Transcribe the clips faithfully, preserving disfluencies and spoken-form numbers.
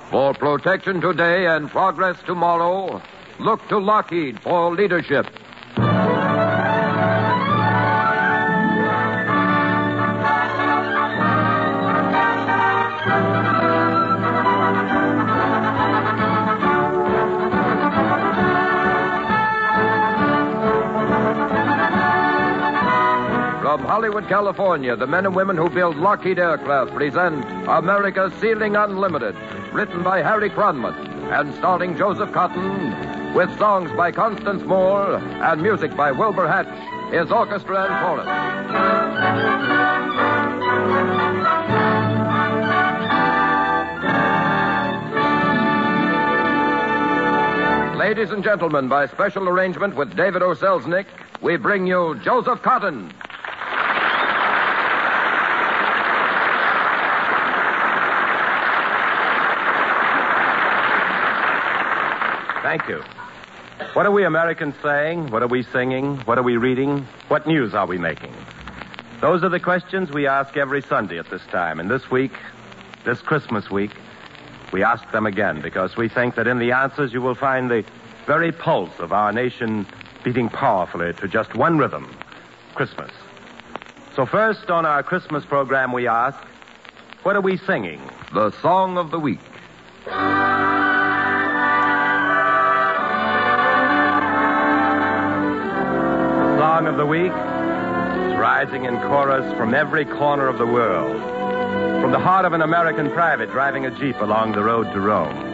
For protection today and progress tomorrow, look to Lockheed for leadership. From Hollywood, California, the men and women who build Lockheed aircraft present America's Ceiling Unlimited, written by Harry Cronman and starring Joseph Cotton, with songs by Constance Moore and music by Wilbur Hatch, his orchestra and chorus. Ladies and gentlemen, by special arrangement with David O. Selznick, we bring you Joseph Cotton. Thank you. What are we Americans saying? What are we singing? What are we reading? What news are we making? Those are the questions we ask every Sunday at this time. And this week, this Christmas week, we ask them again because we think that in the answers you will find the very pulse of our nation beating powerfully to just one rhythm, Christmas. So first on our Christmas program we ask, what are we singing? The Song of the Week. Song of the Week is rising in chorus from every corner of the world. From the heart of an American private driving a Jeep along the road to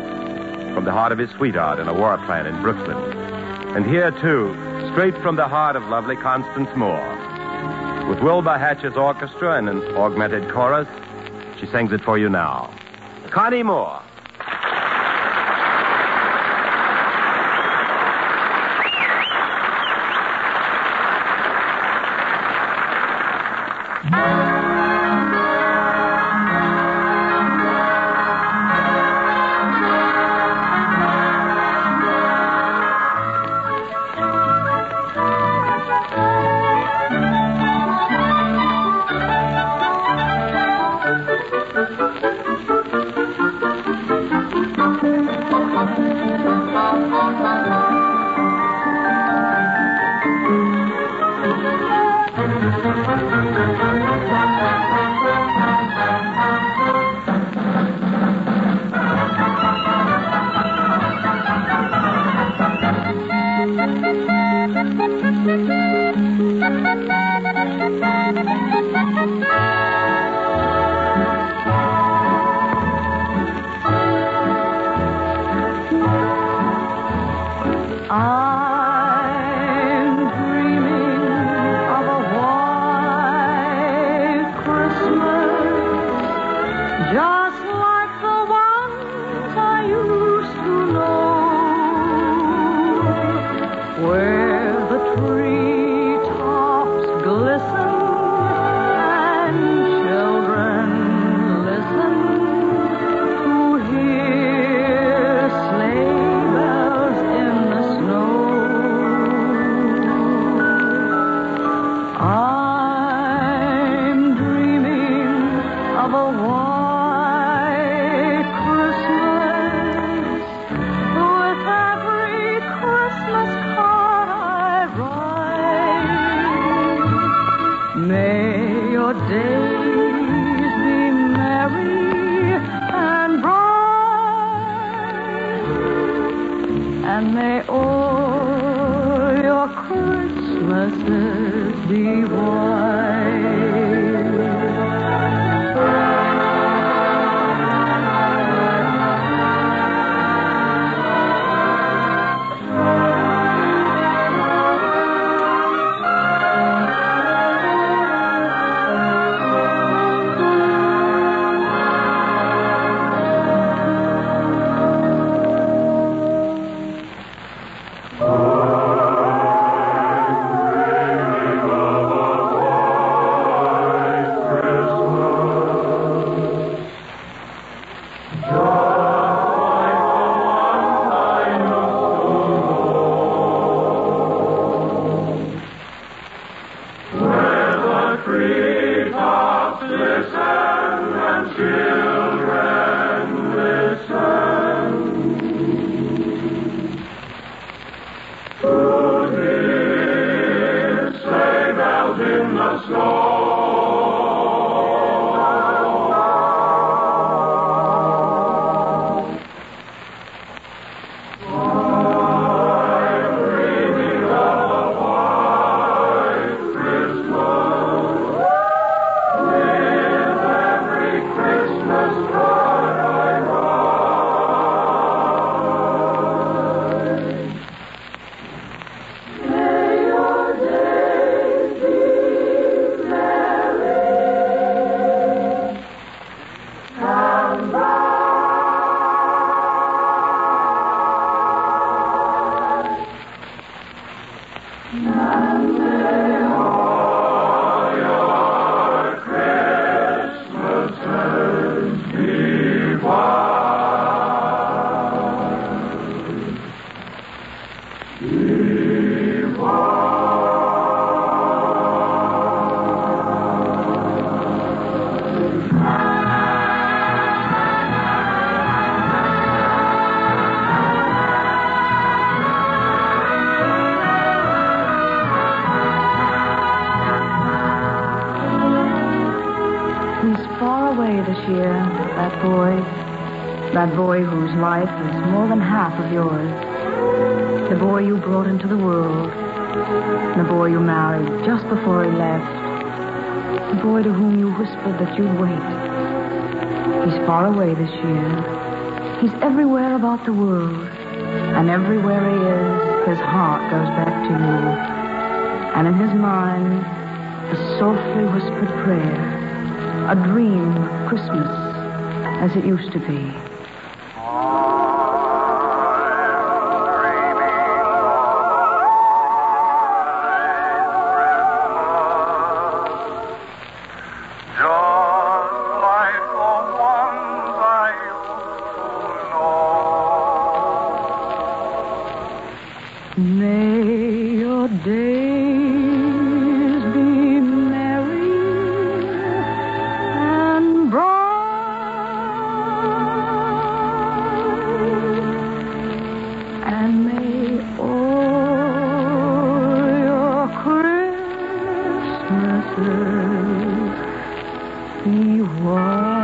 Rome. From the heart of his sweetheart in a war plant in Brooklyn. And here, too, straight from the heart of lovely Constance Moore. With Wilbur Hatch's orchestra and an augmented chorus, she sings it for you now. Connie Moore. Treetops listen and children listen. That boy whose life is more than half of yours. The boy you brought into the world. The boy you married just before he left. The boy to whom you whispered that you'd wait. He's far away this year. He's everywhere about the world. And everywhere he is, his heart goes back to you. And in his mind, a softly whispered prayer. A dream of Christmas as it used to be. May your days be merry and bright, and may all your Christmases be white.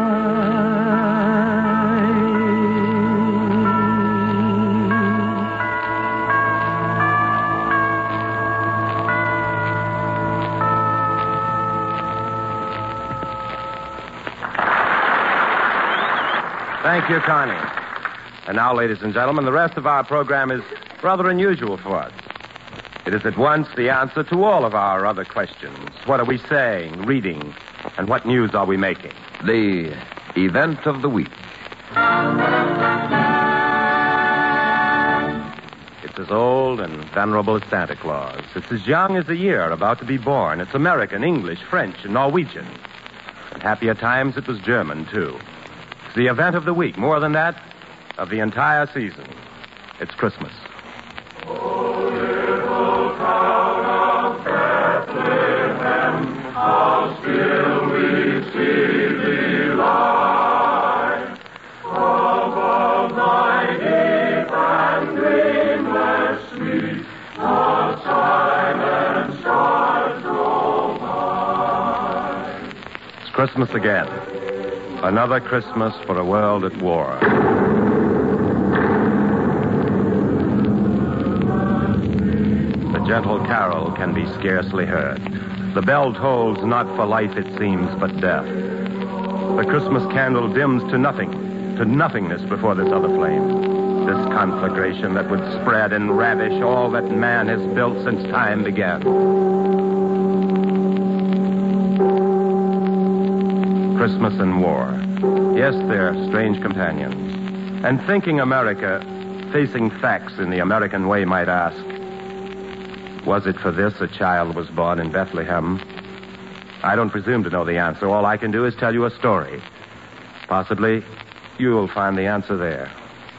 Thank you, Connie. And now, ladies and gentlemen, the rest of our program is rather unusual for us. It is at once the answer to all of our other questions. What are we saying, reading, and what news are we making? The event of the week. It's as old and venerable as Santa Claus. It's as young as the year about to be born. It's American, English, French, and Norwegian. And happier times it was German, too. It's the event of the week, more than that, of the entire season. It's Christmas. Oh, little town of Bethlehem, how still we see thee lie. Above thy deep and dreamless sleep, the silent stars roll by. It's Christmas again. Another Christmas for a world at war. The gentle carol can be scarcely heard. The bell tolls not for life, it seems, but death. The Christmas candle dims to nothing, to nothingness before this other flame. This conflagration that would spread and ravish all that man has built since time began. Christmas and war. Yes, they're strange companions. And thinking America, facing facts in the American way, might ask, was it for this a child was born in Bethlehem? I don't presume to know the answer. All I can do is tell you a story. Possibly you'll find the answer there.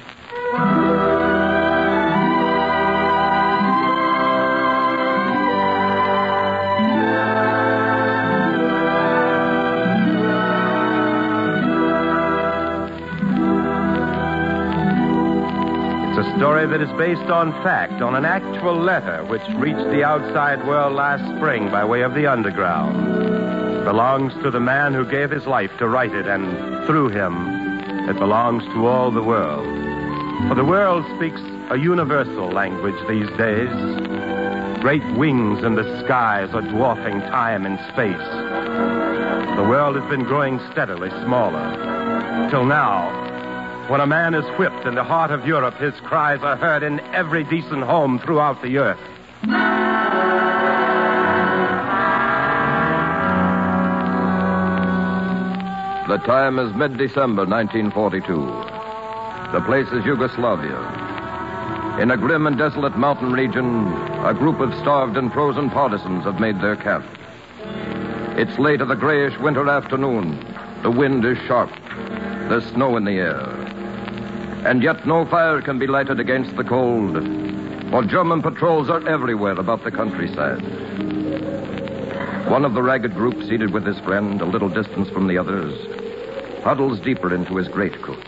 A story that is based on fact, on an actual letter which reached the outside world last spring by way of the underground. It belongs to the man who gave his life to write it, and through him, it belongs to all the world. For the world speaks a universal language these days. Great wings in the skies are dwarfing time and space. The world has been growing steadily smaller, till now, when a man is whipped in the heart of Europe, his cries are heard in every decent home throughout the earth. The time is mid-December nineteen forty-two. The place is Yugoslavia. In a grim and desolate mountain region, a group of starved and frozen partisans have made their camp. It's late of the grayish winter afternoon. The wind is sharp. There's snow in the air. And yet no fire can be lighted against the cold, for German patrols are everywhere about the countryside. One of the ragged group, seated with his friend a little distance from the others, huddles deeper into his greatcoat.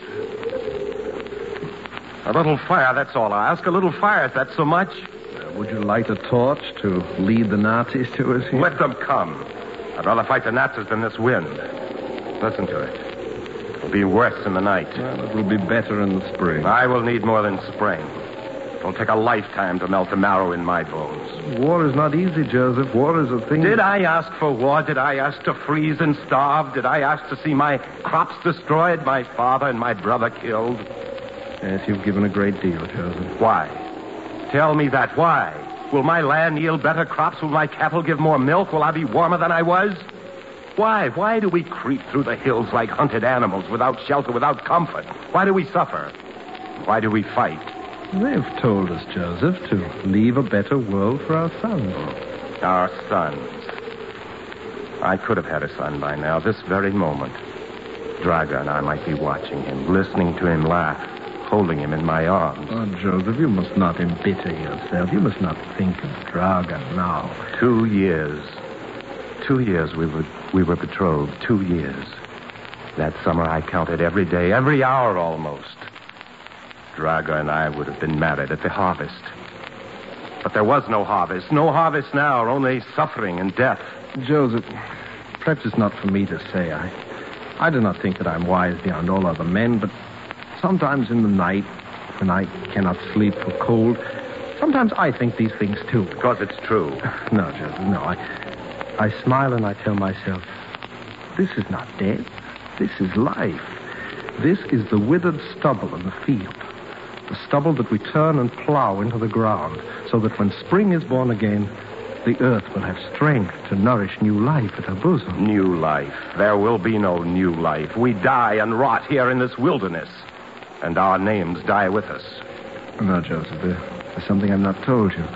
A little fire, that's all I ask. A little fire, if that's so much. Uh, would you light a torch to lead the Nazis to us here? Let them come. I'd rather fight the Nazis than this wind. Listen to it. be worse in the night. Well, it will be better in the spring. I will need more than spring. It'll take a lifetime to melt the marrow in my bones. War is not easy, Joseph. War is a thing... Did I ask for war? Did I ask to freeze and starve? Did I ask to see my crops destroyed, my father and my brother killed? Yes, you've given a great deal, Joseph. Why? Tell me that. Why? Will my land yield better crops? Will my cattle give more milk? Will I be warmer than I was? Why? Why do we creep through the hills like hunted animals without shelter, without comfort? Why do we suffer? Why do we fight? They've told us, Joseph, to leave a better world for our sons. Our sons. I could have had a son by now, this very moment. Draga and I might be watching him, listening to him laugh, holding him in my arms. Oh, Joseph, you must not embitter yourself. You must not think of Draga now. Two years. Two years we were, we were betrothed. Two years. That summer I counted every day, every hour almost. Draga and I would have been married at the harvest. But there was no harvest. No harvest now, only suffering and death. Joseph, perhaps it's not for me to say. I, I do not think that I'm wise beyond all other men, but sometimes in the night, when I cannot sleep for cold, sometimes I think these things too. Because it's true. No, Joseph, no. I, I smile and I tell myself, this is not death. This is life. This is the withered stubble in the field. The stubble that we turn and plow into the ground, so that when spring is born again, the earth will have strength to nourish new life at her bosom. New life. There will be no new life. We die and rot here in this wilderness, and our names die with us. No, Joseph, there, there's something I've not told you.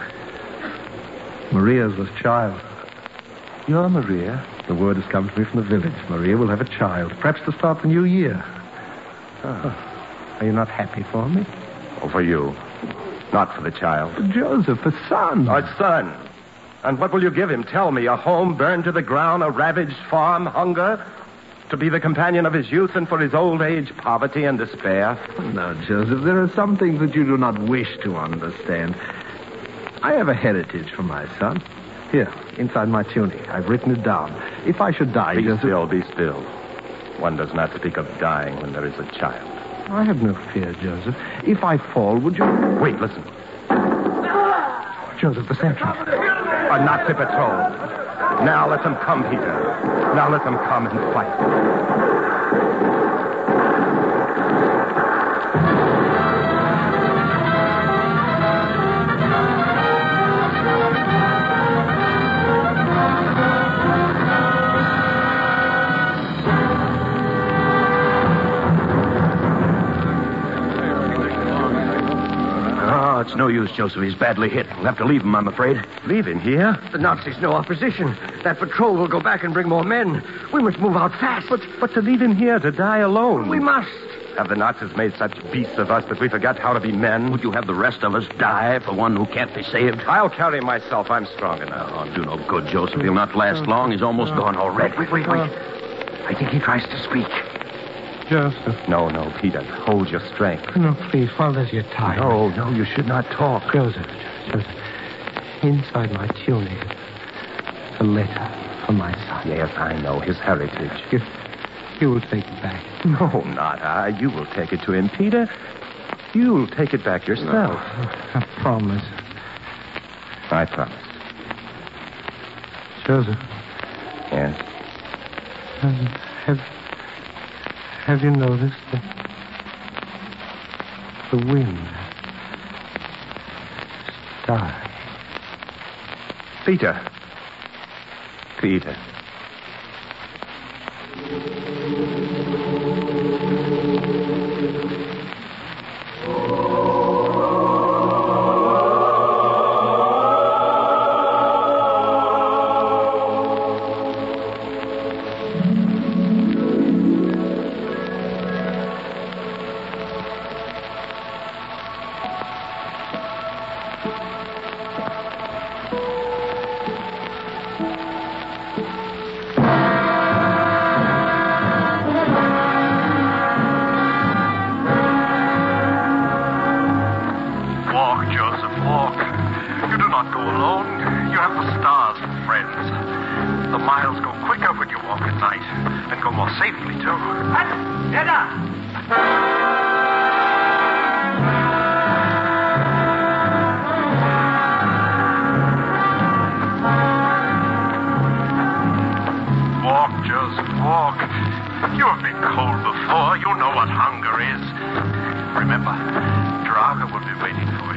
Maria's was child. You're Maria? The word has come to me from the village. Maria will have a child, perhaps to start the new year. Oh. Are you not happy for me? Oh, for you. Not for the child. Joseph, a son. A son. And what will you give him? Tell me. A home burned to the ground, a ravaged farm, hunger, to be the companion of his youth, and for his old age, poverty and despair. No, Joseph, there are some things that you do not wish to understand. I have a heritage for my son. Here, inside my tunic. I've written it down. If I should die, Be Joseph... still, be still. One does not speak of dying when there is a child. I have no fear, Joseph. If I fall, would you... Wait, listen. Joseph, the sentry. A Nazi patrol. Now let them come, Peter. Now let them come and fight. It's no use, Joseph. He's badly hit. We'll have to leave him, I'm afraid. Leave him here? The Nazis know our position. That patrol will go back and bring more men. We must move out fast. But, but to leave him here to die alone. We must. Have the Nazis made such beasts of us that we forgot how to be men? Would you have the rest of us die for one who can't be saved? I'll carry myself. I'm strong enough. Oh, do no good, Joseph. He'll not last long. He's almost gone already. Wait, wait, wait. I think he tries to speak. Joseph. No, no, Peter. Hold your strength. No, please, while there's your time. No, no, you should not talk. Joseph, Joseph, inside my tunic, a letter from my son. Yes, I know. His heritage. You, you will take it back. No, not I. You will take it to him, Peter. You'll take it back yourself. No, I promise. I promise. Joseph. Yes? Um, have, have you noticed that the wind has died? Peter. Peter.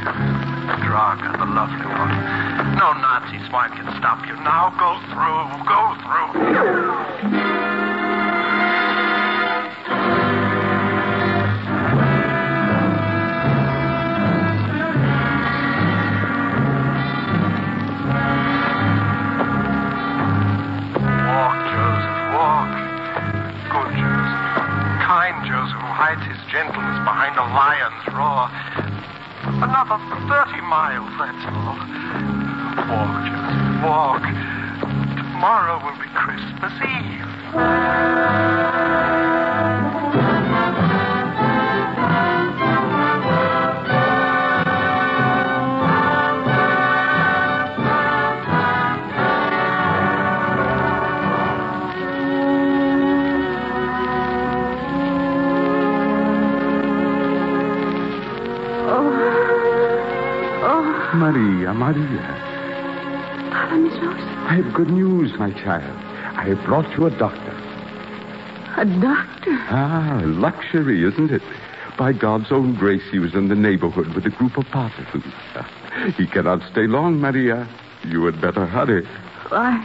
Draga, the lovely one. No Nazi swine can stop you now. Go through, go through. Gentleness behind a lion's roar. Another thirty miles, that's all. Walk, Joseph, walk. Tomorrow will be Christmas Eve. Maria, Maria. Father Milos? I have good news, my child. I have brought you a doctor. A doctor? Ah, luxury, isn't it? By God's own grace, he was in the neighborhood with a group of partisans. He cannot stay long, Maria. You had better hurry. I...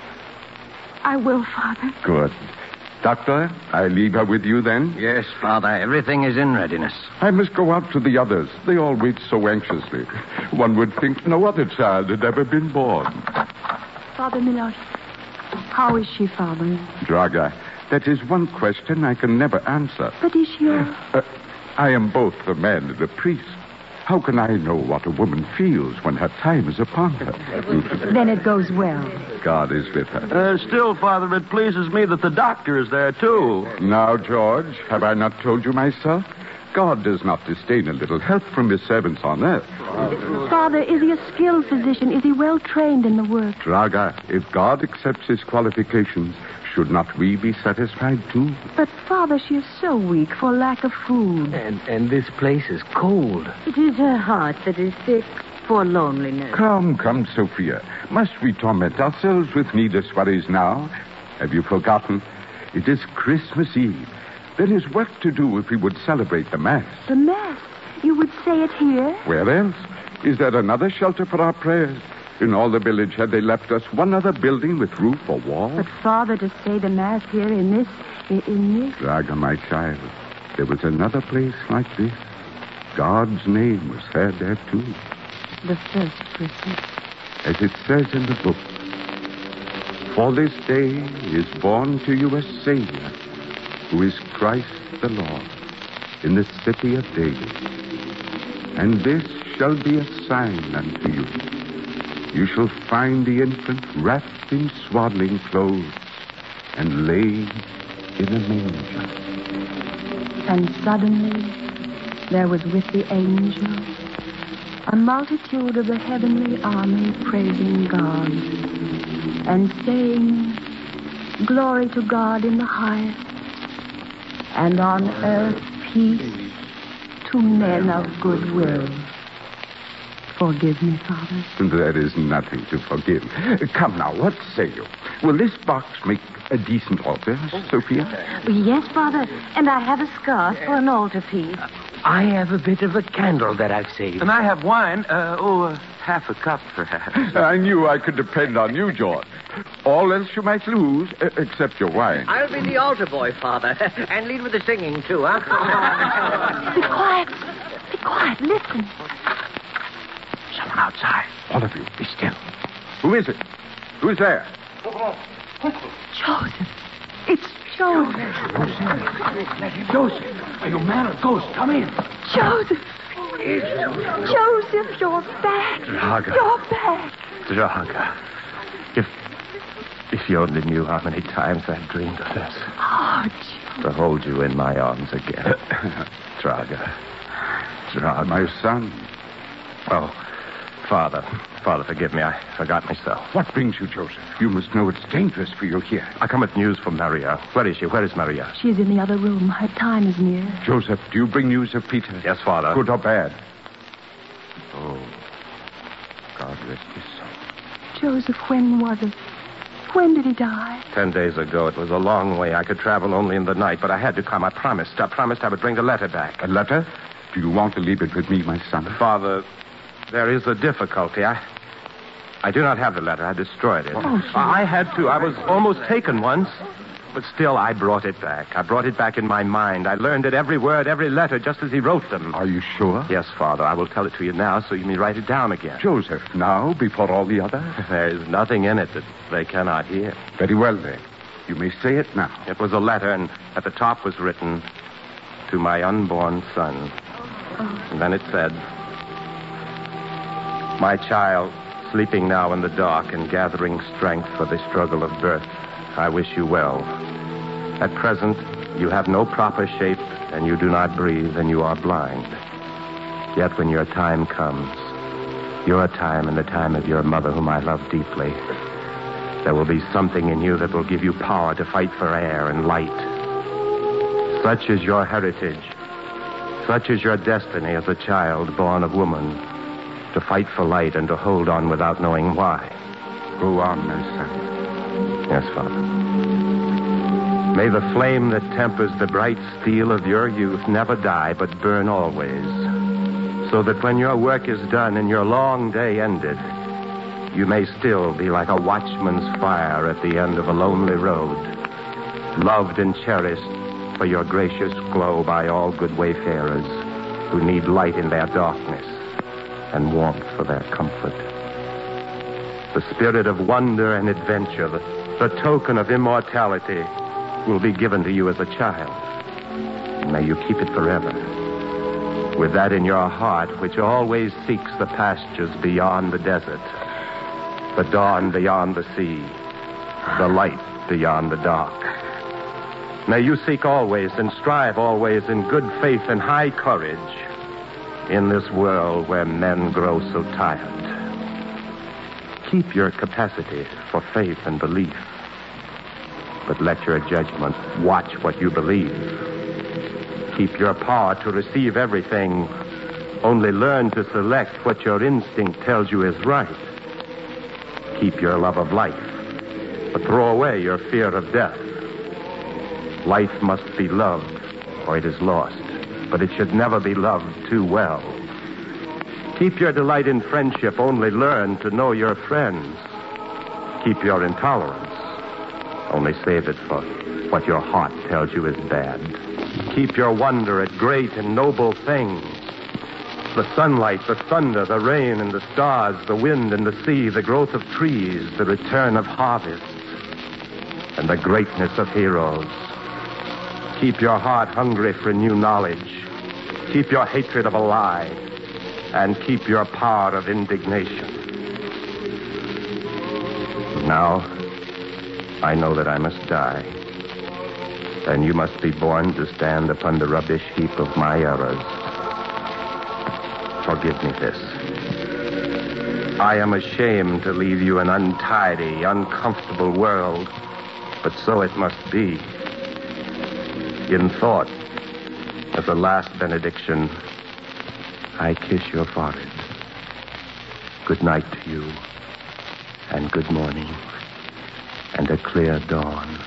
I will, Father. Good. Doctor, I leave her with you then? Yes, Father. Everything is in readiness. I must go out to the others. They all wait so anxiously. One would think no other child had ever been born. Father Milos, how is she, Father? Draga, that is one question I can never answer. But is she all... Uh, I am both a man and a priest. How can I know what a woman feels when her time is upon her? Then it goes well. God is with her. Uh, still, Father, it pleases me that the doctor is there, too. Now, George, have I not told you myself? God does not disdain a little help from his servants on earth. Father, is he a skilled physician? Is he well trained in the work? Draga, if God accepts his qualifications, should not we be satisfied, too? But, Father, she is so weak for lack of food. And, and this place is cold. It is her heart that is sick for loneliness. Come, come, Sophia. Must we torment ourselves with needless worries now? Have you forgotten? It is Christmas Eve. There is work to do if we would celebrate the Mass. The Mass? You would say it here? Where else? Is there another shelter for our prayers? In all the village, had they left us one other building with roof or wall? But, Father, to say the Mass here in this... in this... Draga, my child, there was another place like this. God's name was heard there, too. The first Christmas. As it says in the book, for this day is born to you a Savior, who is Christ the Lord, in the city of David. And this shall be a sign unto you. You shall find the infant wrapped in swaddling clothes and laid in a manger. And suddenly there was with the angel a multitude of the heavenly army praising God and saying, Glory to God in the highest, and on earth peace to men of good will. Forgive me, Father. There is nothing to forgive. Come now, what say you? Will this box make a decent altar, Sophia? Yes, Father, and I have a scarf for an altarpiece. I have a bit of a candle that I've saved. And I have wine. Uh, oh, uh, half a cup, perhaps. I knew I could depend on you, George. All else you might lose, uh, except your wine. I'll be the altar boy, Father, and lead with the singing, too, huh? Be quiet. Be quiet. Listen. Someone outside. All of you, be still. Who is it? Who's there? Joseph. It's Joseph. Joseph, are you man or ghost? Come in. Joseph. Joseph, you're back. Draga. You're back. Draga. If, if you only knew how many times I've dreamed of this. Oh, Joseph. To hold you in my arms again. Draga. Draga. My son. Oh, Father. Father, forgive me. I forgot myself. What brings you, Joseph? You must know it's dangerous for you here. I come with news from Maria. Where is she? Where is Maria? She's in the other room. Her time is near. Joseph, do you bring news of Peter? Yes, Father. Good or bad? Oh, God rest his soul. Joseph, when was it? When did he die? Ten days ago. It was a long way. I could travel only in the night, but I had to come. I promised. I promised I would bring the letter back. A letter? Do you want to leave it with me, my son? Father, There is a difficulty. I, I do not have the letter. I destroyed it. Oh, I had to. I was almost taken once. But still, I brought it back. I brought it back in my mind. I learned it every word, every letter, just as he wrote them. Are you sure? Yes, Father. I will tell it to you now so you may write it down again. Joseph, now, before all the others? There is nothing in it that they cannot hear. Very well, then. You may say it now. It was a letter, and at the top was written, to my unborn son. And then it said, my child, sleeping now in the dark and gathering strength for the struggle of birth, I wish you well. At present, you have no proper shape, and you do not breathe, and you are blind. Yet when your time comes, your time and the time of your mother, whom I love deeply, there will be something in you that will give you power to fight for air and light. Such is your heritage. Such is your destiny as a child born of woman, to fight for light and to hold on without knowing why. Go on, my son. Yes, Father. May the flame that tempers the bright steel of your youth never die, but burn always, so that when your work is done and your long day ended, you may still be like a watchman's fire at the end of a lonely road, loved and cherished for your gracious glow by all good wayfarers who need light in their darkness and warmth for their comfort. The spirit of wonder and adventure, the, the token of immortality, will be given to you as a child. And may you keep it forever. With that in your heart, which always seeks the pastures beyond the desert, the dawn beyond the sea, the light beyond the dark. May you seek always and strive always in good faith and high courage in this world where men grow so tired. Keep your capacity for faith and belief, but let your judgment watch what you believe. Keep your power to receive everything. Only learn to select what your instinct tells you is right. Keep your love of life, but throw away your fear of death. Life must be loved, or it is lost, but it should never be loved too well. Keep your delight in friendship. Only learn to know your friends. Keep your intolerance. Only save it for what your heart tells you is bad. Keep your wonder at great and noble things. The sunlight, the thunder, the rain and the stars, the wind and the sea, the growth of trees, the return of harvests, and the greatness of heroes. Keep your heart hungry for new knowledge. Keep your hatred of a lie. And keep your power of indignation. Now, I know that I must die. And you must be born to stand upon the rubbish heap of my errors. Forgive me this. I am ashamed to leave you an untidy, uncomfortable world, but so it must be. In thought, as a last benediction, I kiss your forehead. Good night to you, and good morning, and a clear dawn.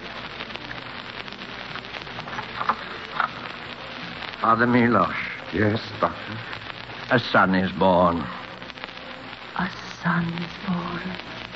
Father Milos. Yes, Doctor? A son is born. A son is born.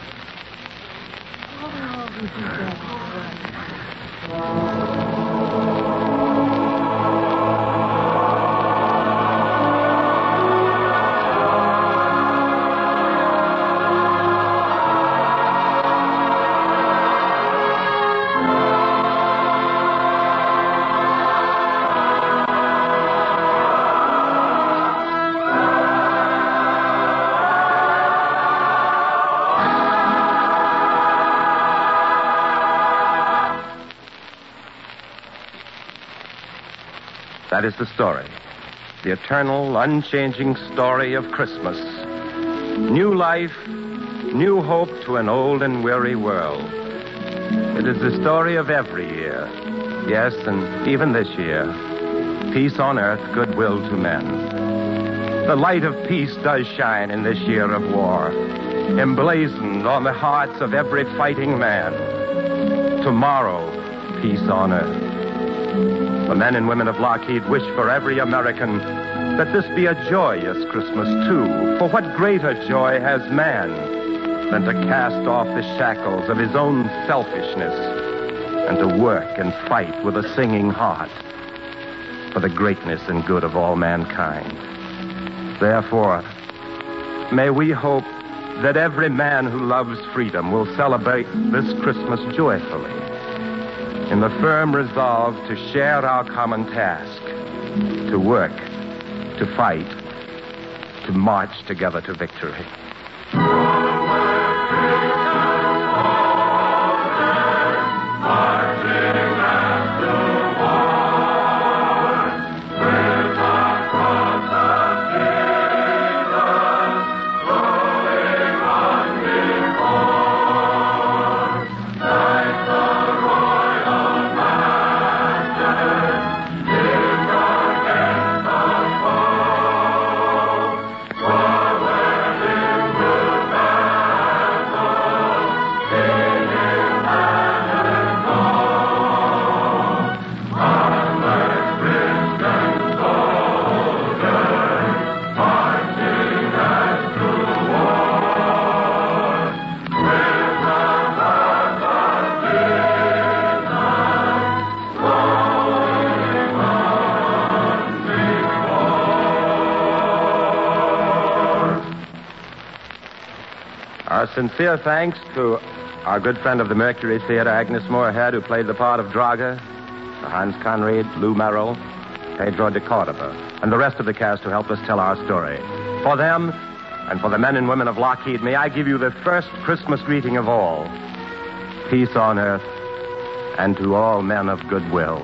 That is the story. The eternal, unchanging story of Christmas. New life, new hope to an old and weary world. It is the story of every year. Yes, and even this year. Peace on earth, goodwill to men. The light of peace does shine in this year of war, emblazoned on the hearts of every fighting man. Tomorrow, peace on earth. The men and women of Lockheed wish for every American that this be a joyous Christmas, too. For what greater joy has man than to cast off the shackles of his own selfishness and to work and fight with a singing heart for the greatness and good of all mankind. Therefore, may we hope that every man who loves freedom will celebrate this Christmas joyfully, in the firm resolve to share our common task, to work, to fight, to march together to victory. Our sincere thanks to our good friend of the Mercury Theater, Agnes Moorehead, who played the part of Draga, to Hans Conried, Lou Merrill, Pedro de Cordova, and the rest of the cast who helped us tell our story. For them, and for the men and women of Lockheed, may I give you the first Christmas greeting of all. Peace on earth, and to all men of goodwill.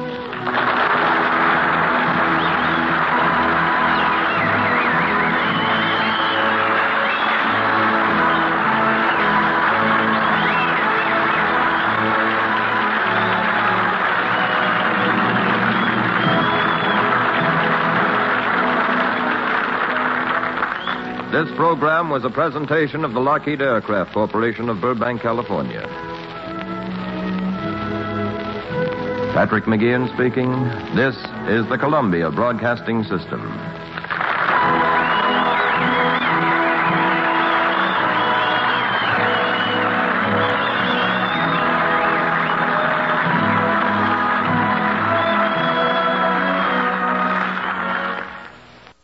This program was a presentation of the Lockheed Aircraft Corporation of Burbank, California. Patrick McGeehan speaking. This is the Columbia Broadcasting System.